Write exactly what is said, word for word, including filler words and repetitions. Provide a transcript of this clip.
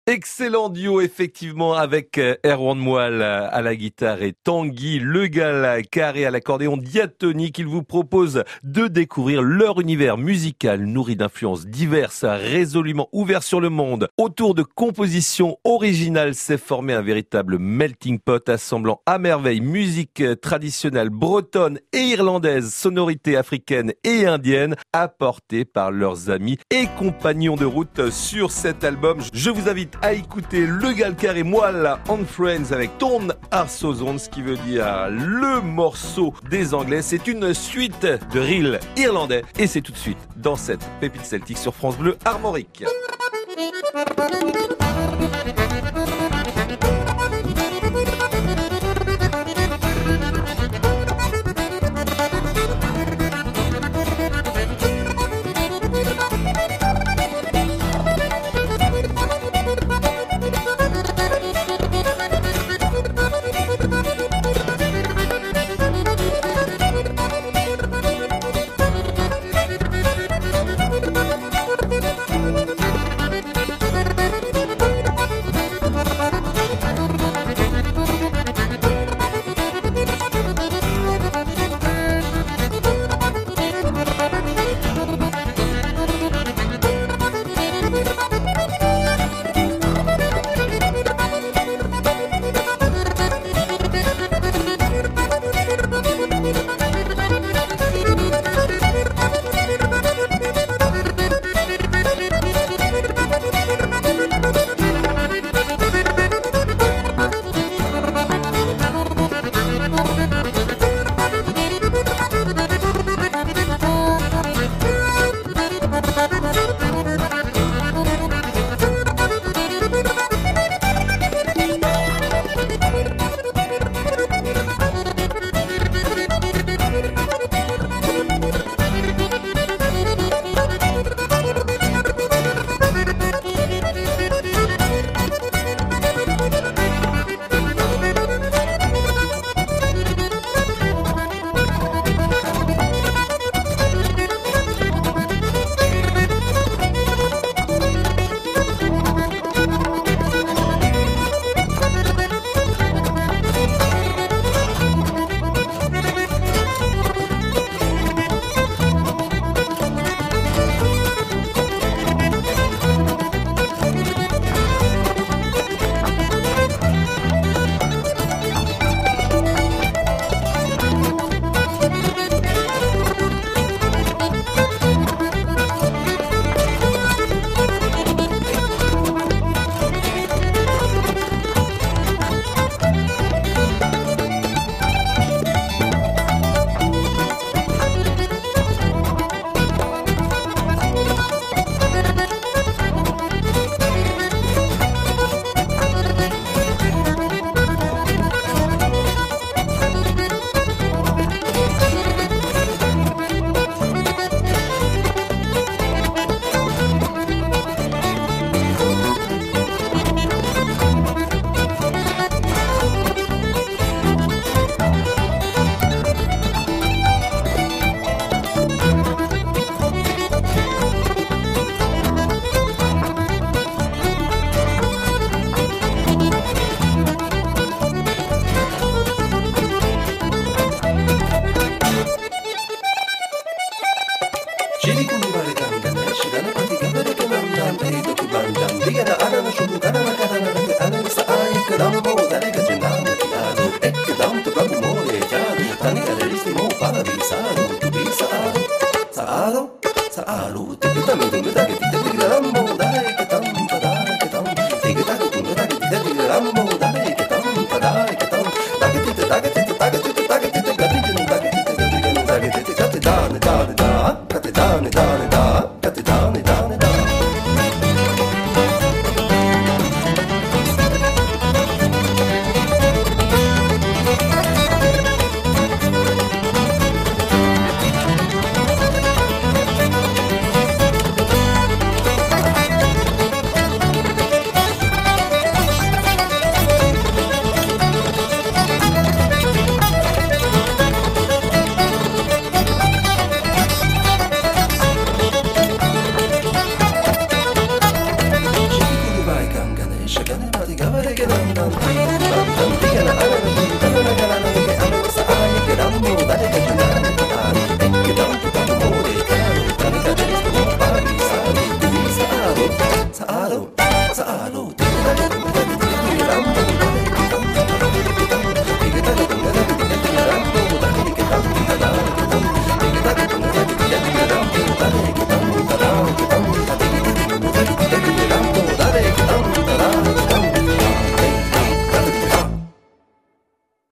Excellent duo effectivement avec euh, Erwan Moal euh, à la guitare et Tanguy Le Gall Carré à l'accordéon diatonique. Ils vous proposent de découvrir leur univers musical nourri d'influences diverses, résolument ouvert sur le monde. Autour de compositions originales s'est formé un véritable melting pot assemblant à merveille musique traditionnelle bretonne et irlandaise, sonorités africaines et indiennes apportées par leurs amis et compagnons de route sur cet album. Je vous invite à écouter Le Gall Carré Moal and Friends avec Ton Arsozon, ce qui veut dire le morceau des Anglais. C'est une suite de reel irlandais et c'est tout de suite dans cette pépite celtique sur France Bleu Armorique. shakana, bati, gabba, dicka, dum, dum, dum.